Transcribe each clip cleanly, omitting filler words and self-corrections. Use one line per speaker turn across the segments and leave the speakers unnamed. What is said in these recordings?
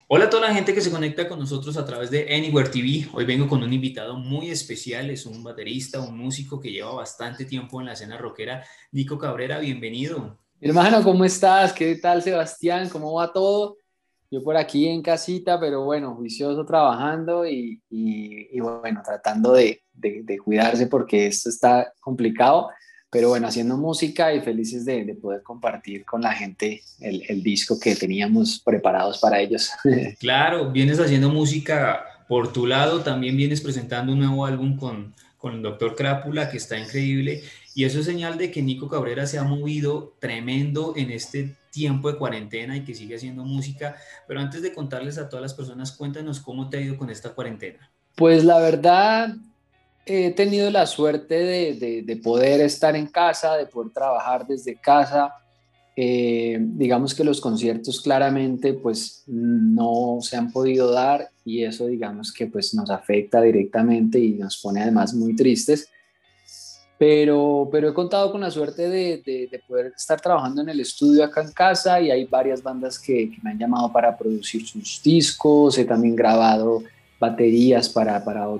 Hola a toda la gente que se conecta con nosotros a través de Anywhere TV. Hoy vengo con un invitado muy especial, es un baterista, un músico que lleva bastante tiempo en la escena rockera. Nico Cabrera, bienvenido.
Hermano, ¿cómo estás? ¿Qué tal, Sebastián? ¿Cómo va todo? Yo por aquí en casita, pero bueno, juicioso trabajando y bueno, tratando de cuidarse porque esto está complicado, pero bueno, haciendo música y felices de poder compartir con la gente el disco que teníamos preparados para ellos.
Claro, vienes haciendo música por tu lado, también vienes presentando un nuevo álbum con el Doctor Crápula, que está increíble, y eso es señal de que Nico Cabrera se ha movido tremendo en este tiempo de cuarentena y que sigue haciendo música. Pero antes de contarles a todas las personas, cuéntanos cómo te ha ido con esta cuarentena.
Pues la verdad, he tenido la suerte de poder estar en casa, de poder trabajar desde casa. Digamos que los conciertos claramente pues no se han podido dar y eso digamos que pues nos afecta directamente y nos pone además muy tristes, pero he contado con la suerte de poder estar trabajando en el estudio acá en casa y hay varias bandas que me han llamado para producir sus discos, he también grabado baterías para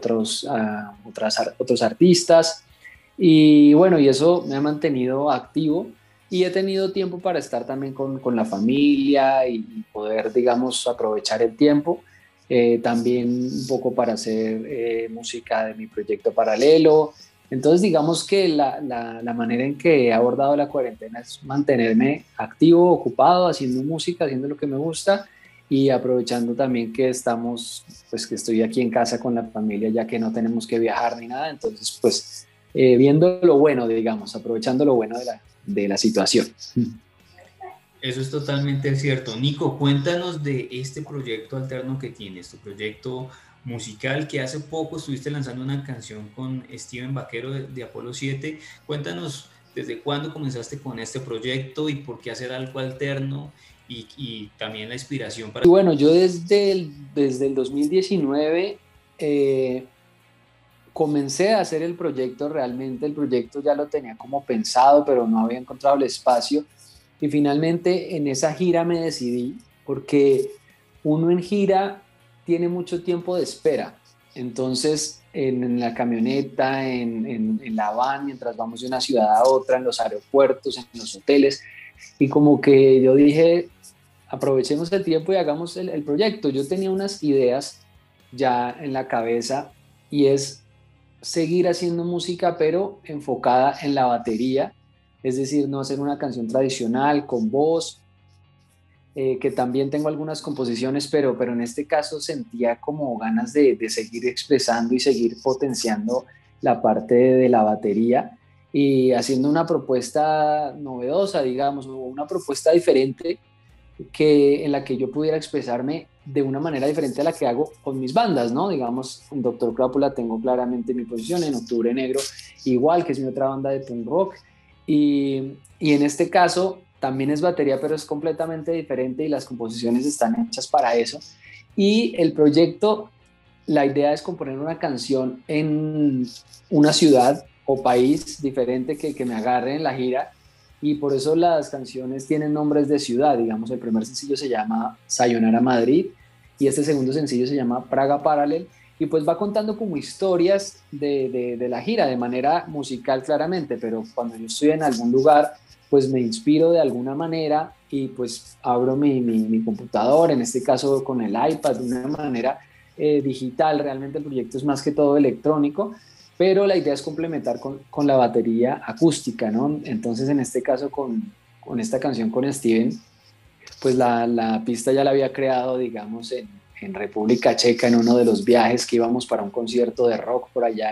otros artistas y bueno, y eso me ha mantenido activo y he tenido tiempo para estar también con la familia y poder, digamos, aprovechar el tiempo. También un poco para hacer música de mi proyecto paralelo. Entonces, digamos que la manera en que he abordado la cuarentena es mantenerme activo, ocupado, haciendo música, haciendo lo que me gusta y aprovechando también que estamos, pues que estoy aquí en casa con la familia, ya que no tenemos que viajar ni nada. Entonces, pues viendo lo bueno, digamos, aprovechando lo bueno de la situación.
Eso es totalmente cierto. Nico, cuéntanos de este proyecto alterno que tienes, tu proyecto musical que hace poco estuviste lanzando una canción con Steven Vaquero de Apolo 7. Cuéntanos desde cuándo comenzaste con este proyecto y por qué hacer algo alterno y también la inspiración para...
Y bueno, yo desde el 2019 comencé a hacer el proyecto, realmente el proyecto ya lo tenía como pensado, pero no había encontrado el espacio. Y finalmente en esa gira me decidí, porque uno en gira tiene mucho tiempo de espera. Entonces, en la camioneta, en la van, mientras vamos de una ciudad a otra, en los aeropuertos, en los hoteles, y como que yo dije, aprovechemos el tiempo y hagamos el proyecto. Yo tenía unas ideas ya en la cabeza y es seguir haciendo música, pero enfocada en la batería, es decir, no hacer una canción tradicional con voz, que también tengo algunas composiciones, pero en este caso sentía como ganas de seguir expresando y seguir potenciando la parte de la batería y haciendo una propuesta novedosa, digamos, o una propuesta diferente en la que yo pudiera expresarme de una manera diferente a la que hago con mis bandas, ¿no? Digamos, en Doctor Crápula tengo claramente mi posición, en Octubre Negro igual, que es mi otra banda de punk rock, y en este caso también es batería, pero es completamente diferente y las composiciones están hechas para eso. Y el proyecto, la idea es componer una canción en una ciudad o país diferente que me agarre en la gira y por eso las canciones tienen nombres de ciudad. Digamos, el primer sencillo se llama Sayonara Madrid y este segundo sencillo se llama Praga Parallel y pues va contando como historias de la gira de manera musical claramente, pero cuando yo estoy en algún lugar pues me inspiro de alguna manera y pues abro mi computador, en este caso con el iPad, de una manera digital. Realmente el proyecto es más que todo electrónico, pero la idea es complementar con la batería acústica, ¿no? Entonces, en este caso, con esta canción con Steven, pues la pista ya la había creado, digamos, en República Checa, en uno de los viajes que íbamos para un concierto de rock por allá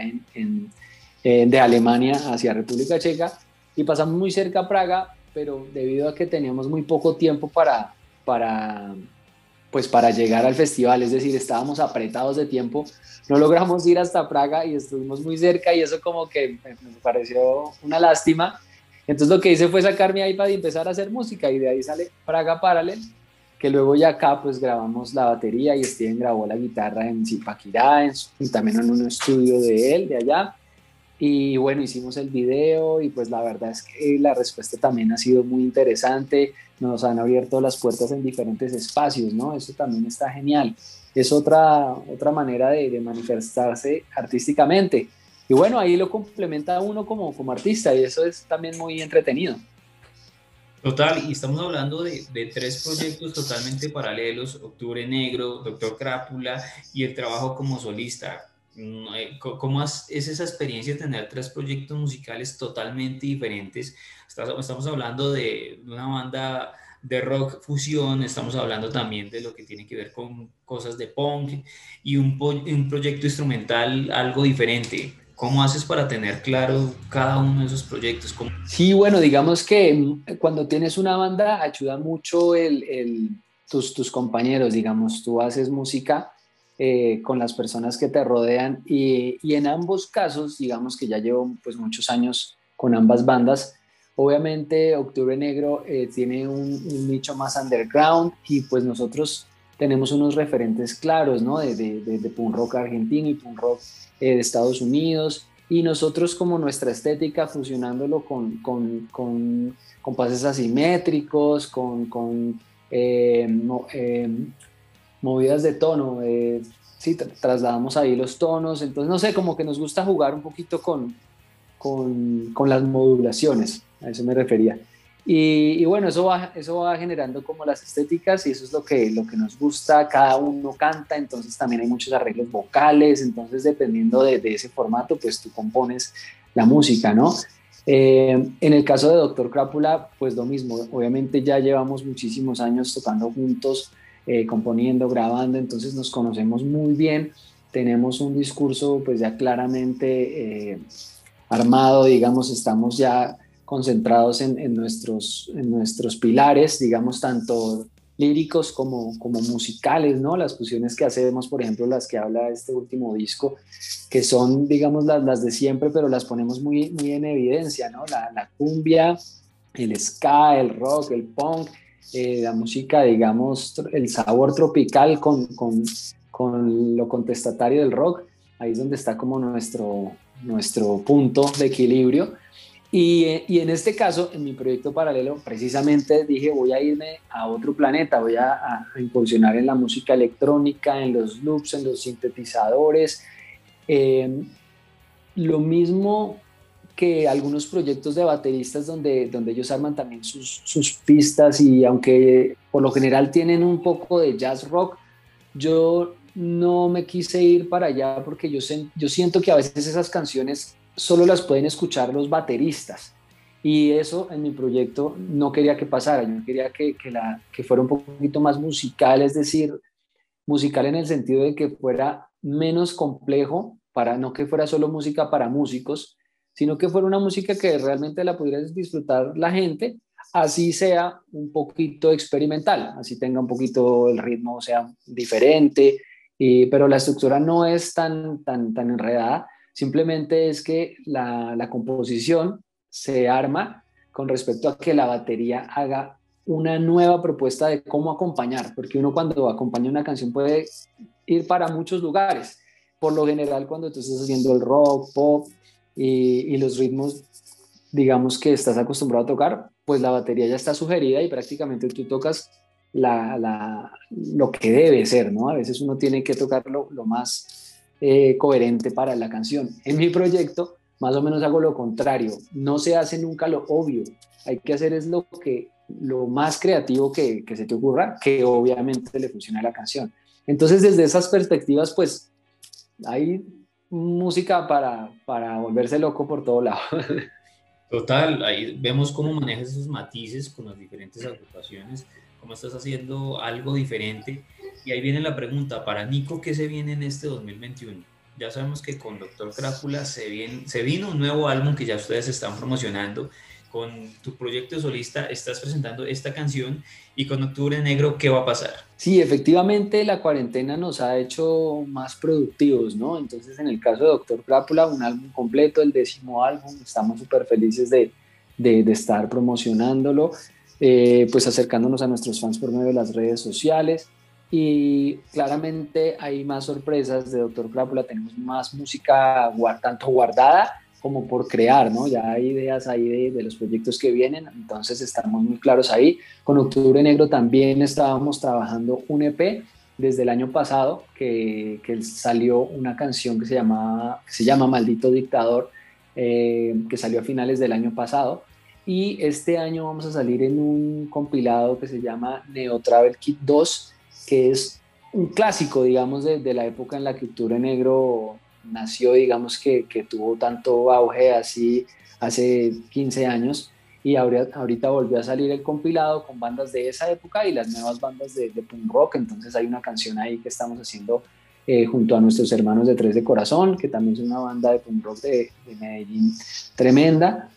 de Alemania hacia República Checa, y pasamos muy cerca a Praga, pero debido a que teníamos muy poco tiempo para pues para llegar al festival, es decir, estábamos apretados de tiempo, no logramos ir hasta Praga y estuvimos muy cerca y eso como que me pareció una lástima. Entonces lo que hice fue sacar mi iPad y empezar a hacer música y de ahí sale Praga Parallel, que luego ya acá pues grabamos la batería y Steven grabó la guitarra en Zipaquirá y también en un estudio de él, de allá. Y bueno, hicimos el video y pues la verdad es que la respuesta también ha sido muy interesante. Nos han abierto las puertas en diferentes espacios, ¿no? Eso también está genial. Es otra manera de manifestarse artísticamente. Y bueno, ahí lo complementa uno como artista y eso es también muy entretenido.
Total, y estamos hablando de tres proyectos totalmente paralelos, Octubre Negro, Doctor Crápula y el trabajo como solista. ¿Cómo es esa experiencia de tener tres proyectos musicales totalmente diferentes? Estamos hablando de una banda de rock fusión, estamos hablando también de lo que tiene que ver con cosas de punk y un proyecto instrumental algo diferente. ¿Cómo haces para tener claro cada uno de esos proyectos?
Sí, bueno, digamos que cuando tienes una banda ayuda mucho tus compañeros, digamos, tú haces música con las personas que te rodean y en ambos casos, digamos que ya llevo pues muchos años con ambas bandas, obviamente Octubre Negro tiene un nicho más underground y pues nosotros tenemos unos referentes claros, ¿no? De punk rock argentino y punk rock de Estados Unidos y nosotros como nuestra estética fusionándolo con compases asimétricos, movidas de tono, sí, trasladamos ahí los tonos, entonces no sé, como que nos gusta jugar un poquito con las modulaciones, a eso me refería. Y bueno, eso va generando como las estéticas y eso es lo que nos gusta, cada uno canta, entonces también hay muchos arreglos vocales, entonces dependiendo de ese formato, pues tú compones la música, ¿no? En el caso de Doctor Crápula, pues lo mismo, obviamente ya llevamos muchísimos años tocando juntos, componiendo, grabando, entonces nos conocemos muy bien, tenemos un discurso pues ya claramente armado, digamos, estamos ya concentrados en nuestros pilares, digamos, tanto líricos como musicales, ¿no? Las fusiones que hacemos, por ejemplo, las que habla este último disco, que son, digamos, las de siempre, pero las ponemos muy, muy en evidencia, ¿no? La cumbia, el ska, el rock, el punk, la música, digamos, el sabor tropical con lo contestatario del rock, ahí es donde está como nuestro punto de equilibrio. Y en este caso, en mi proyecto paralelo, precisamente dije, voy a irme a otro planeta, voy a incursionar en la música electrónica, en los loops, en los sintetizadores. Eh, lo mismo que algunos proyectos de bateristas donde ellos arman también sus pistas y aunque por lo general tienen un poco de jazz rock, yo no me quise ir para allá porque yo siento que a veces esas canciones solo las pueden escuchar los bateristas y eso en mi proyecto no quería que pasara, yo quería que fuera un poquito más musical, es decir, musical en el sentido de que fuera menos complejo, para no que fuera solo música para músicos, sino que fuera una música que realmente la pudiera disfrutar la gente, así sea un poquito experimental, así tenga un poquito el ritmo, sea diferente, pero la estructura no es tan enredada, simplemente es que la composición se arma con respecto a que la batería haga una nueva propuesta de cómo acompañar, porque uno cuando acompaña una canción puede ir para muchos lugares. Por lo general, cuando tú estás haciendo el rock, pop y los ritmos, digamos que estás acostumbrado a tocar, pues la batería ya está sugerida y prácticamente tú tocas lo que debe ser, ¿no? A veces uno tiene que tocar lo más coherente para la canción. En mi proyecto, más o menos hago lo contrario, no se hace nunca lo obvio, hay que hacer es lo más creativo que se te ocurra, que obviamente le funciona a la canción. Entonces, desde esas perspectivas, pues hay música para volverse loco por todo lado.
Total, ahí vemos cómo manejas esos matices con las diferentes agrupaciones, cómo estás haciendo algo diferente. Y ahí viene la pregunta, para Nico, ¿qué se viene en este 2021? Ya sabemos que con Doctor Crápula se vino un nuevo álbum que ya ustedes están promocionando. Con tu proyecto solista estás presentando esta canción y con Octubre Negro, ¿qué va a pasar?
Sí, efectivamente la cuarentena nos ha hecho más productivos, ¿no? Entonces, en el caso de Doctor Crápula, un álbum completo, el 10º álbum, estamos súper felices de estar promocionándolo, pues acercándonos a nuestros fans por medio de las redes sociales. Y claramente hay más sorpresas de Doctor Crápula, tenemos más música tanto guardada como por crear, ¿no? Ya hay ideas ahí de los proyectos que vienen, entonces estamos muy claros ahí. Con Octubre Negro también estábamos trabajando un EP desde el año pasado, que salió una canción que se llama Maldito Dictador, que salió a finales del año pasado. Y este año vamos a salir en un compilado que se llama Neo Travel Kit 2, que es un clásico, digamos, de la época en la que Octubre Negro nació, digamos, que tuvo tanto auge así hace 15 años. Y ahorita volvió a salir el compilado con bandas de esa época y las nuevas bandas de punk rock. Entonces hay una canción ahí que estamos haciendo junto a nuestros hermanos de Tres de Corazón, que también es una banda de punk rock de Medellín tremenda.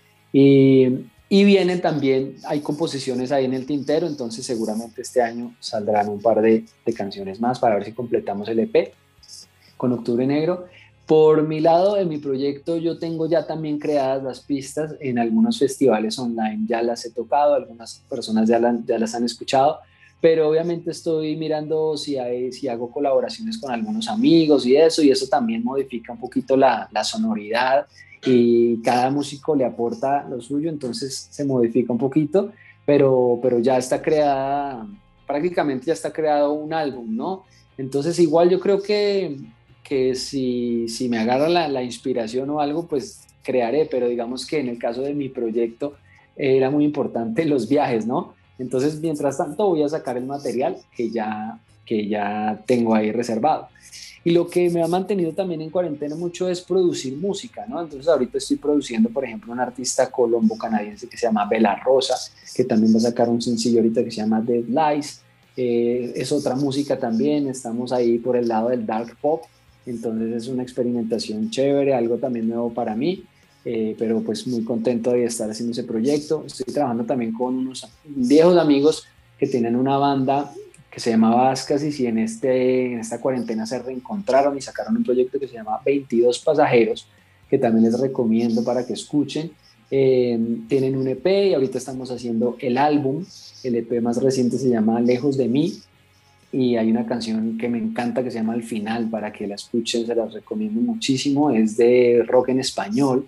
Y vienen también, hay composiciones ahí en el tintero, entonces seguramente este año saldrán un par de canciones más para ver si completamos el EP con Octubre Negro. Por mi lado, de mi proyecto, yo tengo ya también creadas las pistas en algunos festivales online, ya las he tocado, algunas personas ya las han escuchado, pero obviamente estoy mirando si hago colaboraciones con algunos amigos y eso también modifica un poquito la sonoridad y cada músico le aporta lo suyo, entonces se modifica un poquito, pero ya está creada, prácticamente ya está creado un álbum, ¿no? Entonces igual yo creo que si me agarra la inspiración o algo, pues crearé, pero digamos que en el caso de mi proyecto era muy importante los viajes, ¿no? Entonces, mientras tanto, voy a sacar el material que ya tengo ahí reservado. Y lo que me ha mantenido también en cuarentena mucho es producir música, ¿no? Entonces ahorita estoy produciendo, por ejemplo, un artista colombo-canadiense que se llama Bella Rosa, que también va a sacar un sencillo ahorita que se llama Dead Lies. Es otra música también, estamos ahí por el lado del dark pop, entonces es una experimentación chévere, algo también nuevo para mí, pero pues muy contento de estar haciendo ese proyecto. Estoy trabajando también con unos viejos amigos que tienen una banda que se llamaba Ascasis y en esta cuarentena se reencontraron y sacaron un proyecto que se llama 22 Pasajeros, que también les recomiendo para que escuchen. Tienen un EP y ahorita estamos haciendo el álbum. El EP más reciente se llama Lejos de mí y hay una canción que me encanta que se llama Al Final, para que la escuchen, se las recomiendo muchísimo. Es de rock en español,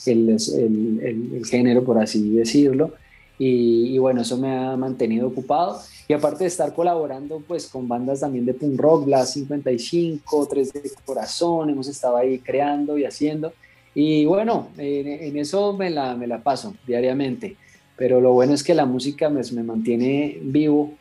el género, por así decirlo. Y bueno, eso me ha mantenido ocupado. Y aparte de estar colaborando pues con bandas también de punk rock, Blas 55, Tres de Corazón, hemos estado ahí creando y haciendo. Y bueno, en eso me la paso diariamente. Pero lo bueno es que la música me mantiene vivo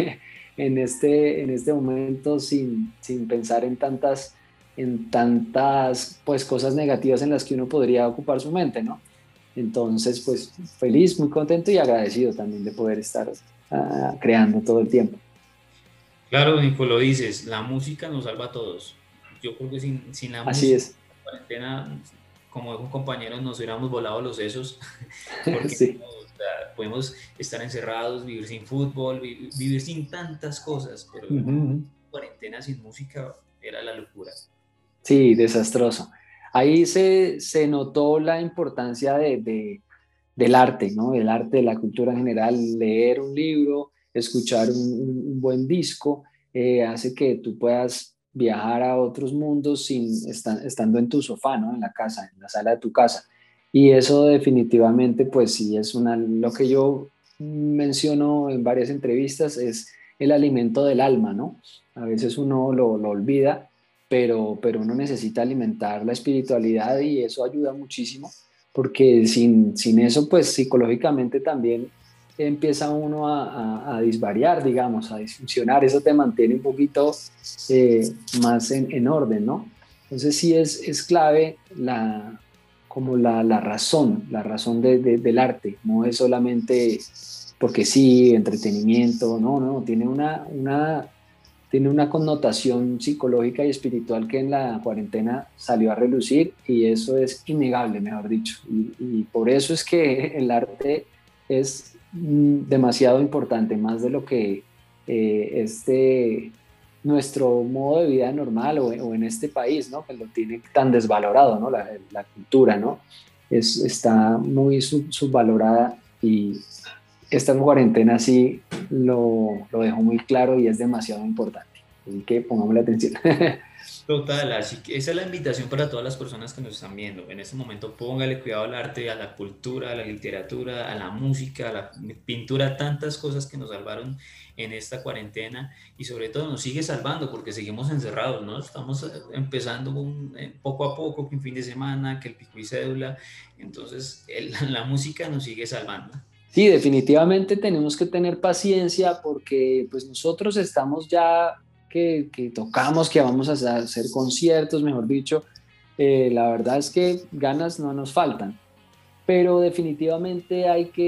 en este momento sin pensar en tantas pues, cosas negativas en las que uno podría ocupar su mente, ¿no? Entonces, pues feliz, muy contento y agradecido también de poder estar creando todo el tiempo.
Claro, Nico, lo dices, la música nos salva a todos. Yo creo que sin la
Así
música,
es,
la cuarentena, como dijo un compañero, nos hubiéramos volado los sesos, porque
sí.
no, o sea, podemos estar encerrados, vivir sin fútbol, vivir sin tantas cosas, pero
Ujú.
cuarentena sin música era la locura.
Sí, desastroso. Ahí se notó la importancia del arte, ¿no? Del arte, de la cultura en general, leer un libro, escuchar un buen disco, hace que tú puedas viajar a otros mundos estando en tu sofá, ¿no? En la casa, en la sala de tu casa. Y eso definitivamente, pues sí, lo que yo menciono en varias entrevistas, es el alimento del alma, ¿no? A veces uno lo olvida, pero uno necesita alimentar la espiritualidad y eso ayuda muchísimo porque sin eso, pues psicológicamente también empieza uno a disvariar, digamos, a disfuncionar, eso te mantiene un poquito más en orden, ¿no? Entonces sí es clave como la razón del arte, no es solamente porque sí, entretenimiento, no, tiene una connotación psicológica y espiritual que en la cuarentena salió a relucir y eso es innegable, mejor dicho. Y por eso es que el arte es demasiado importante, más de lo que nuestro modo de vida normal o en este país, ¿no? Que lo tiene tan desvalorado, ¿no? La cultura, ¿no? Está muy subvalorada y esta cuarentena sí lo dejó muy claro y es demasiado importante. Así que pongamos la atención.
Total, así que esa es la invitación para todas las personas que nos están viendo. En este momento póngale cuidado al arte, a la cultura, a la literatura, a la música, a la pintura, tantas cosas que nos salvaron en esta cuarentena y sobre todo nos sigue salvando porque seguimos encerrados, ¿no? Estamos empezando poco a poco, que un fin de semana, que el pico y cédula, entonces la música nos sigue salvando.
Sí, definitivamente tenemos que tener paciencia porque pues nosotros estamos ya que tocamos, que vamos a hacer conciertos, mejor dicho, la verdad es que ganas no nos faltan, pero definitivamente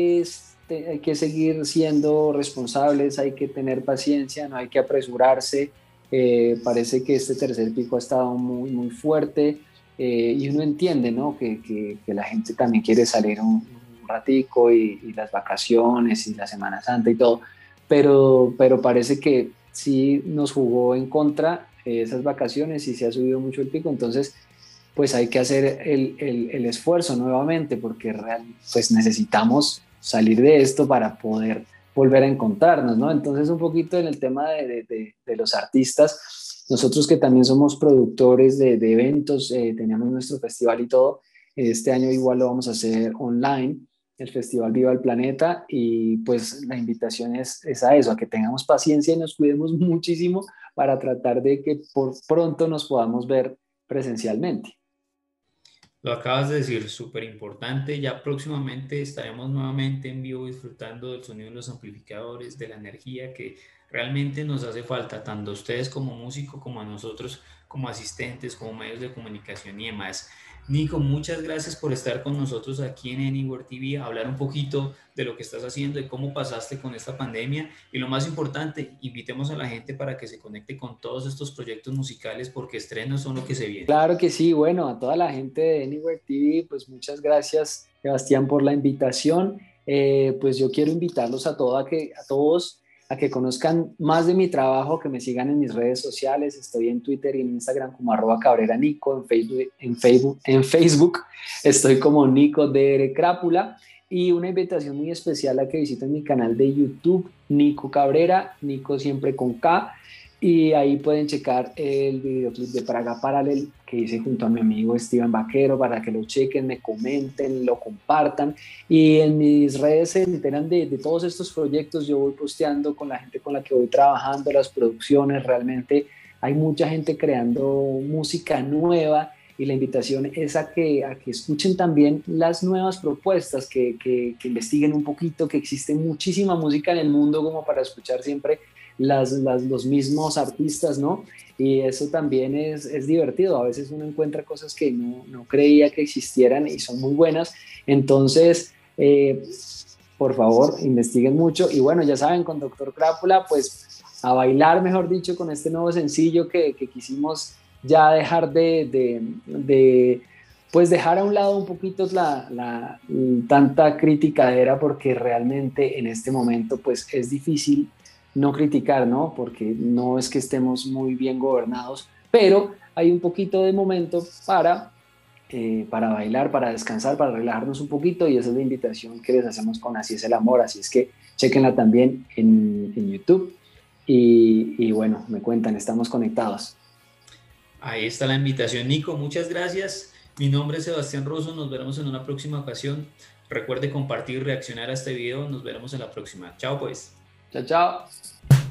hay que seguir siendo responsables, hay que tener paciencia, no hay que apresurarse. Parece que este tercer pico ha estado muy, muy fuerte, y uno entiende, ¿no? Que la gente también quiere salir un ratico y las vacaciones y la Semana Santa y todo, pero parece que sí nos jugó en contra esas vacaciones y se ha subido mucho el pico, entonces pues hay que hacer el esfuerzo nuevamente porque pues necesitamos salir de esto para poder volver a encontrarnos, ¿no? Entonces un poquito en el tema de los artistas, nosotros que también somos productores de eventos, teníamos nuestro festival y todo, este año igual lo vamos a hacer online, el Festival Viva el Planeta, y pues la invitación es a eso, a que tengamos paciencia y nos cuidemos muchísimo para tratar de que por pronto nos podamos ver presencialmente.
Lo acabas de decir, súper importante. Ya próximamente estaremos nuevamente en vivo disfrutando del sonido de los amplificadores, de la energía que realmente nos hace falta, tanto a ustedes como músicos, como a nosotros como asistentes, como medios de comunicación y demás. Nico, muchas gracias por estar con nosotros aquí en Anywhere TV, hablar un poquito de lo que estás haciendo, de cómo pasaste con esta pandemia y lo más importante, invitemos a la gente para que se conecte con todos estos proyectos musicales porque estrenos son lo que se viene.
Claro que sí, bueno, a toda la gente de Anywhere TV, pues muchas gracias, Sebastián, por la invitación. Pues yo quiero invitarlos a todos a que conozcan más de mi trabajo, que me sigan en mis redes sociales. Estoy en Twitter y en Instagram como @cabreranico, en Facebook estoy como Nico DR Crápula. Y una invitación muy especial a que visiten mi canal de YouTube, Nico Cabrera, Nico siempre con K, y ahí pueden checar el videoclip de Praga Paralel que hice junto a mi amigo Steven Vaquero para que lo chequen, me comenten, lo compartan. Y en mis redes se enteran de todos estos proyectos. Yo voy posteando con la gente con la que voy trabajando, las producciones. Realmente hay mucha gente creando música nueva y la invitación es a que escuchen también las nuevas propuestas, que investiguen un poquito, que existe muchísima música en el mundo como para escuchar siempre los mismos artistas, ¿no? Y eso también es divertido. A veces uno encuentra cosas que no creía que existieran y son muy buenas. Entonces, por favor, investiguen mucho. Y bueno, ya saben, con Doctor Crápula, pues a bailar, mejor dicho, con este nuevo sencillo que quisimos ya dejar pues dejar a un lado un poquito tanta criticadera, porque realmente en este momento pues es difícil no criticar, ¿no? Porque no es que estemos muy bien gobernados, pero hay un poquito de momento para bailar, para descansar, para relajarnos un poquito, y esa es la invitación que les hacemos con Así es el amor. Así es que chequenla también en YouTube, y bueno, me cuentan, estamos conectados.
Ahí está la invitación, Nico. Muchas gracias. Mi nombre es Sebastián Rosso. Nos veremos en una próxima ocasión. Recuerde compartir, reaccionar a este video. Nos veremos en la próxima. Chao, pues.
Chao, chao.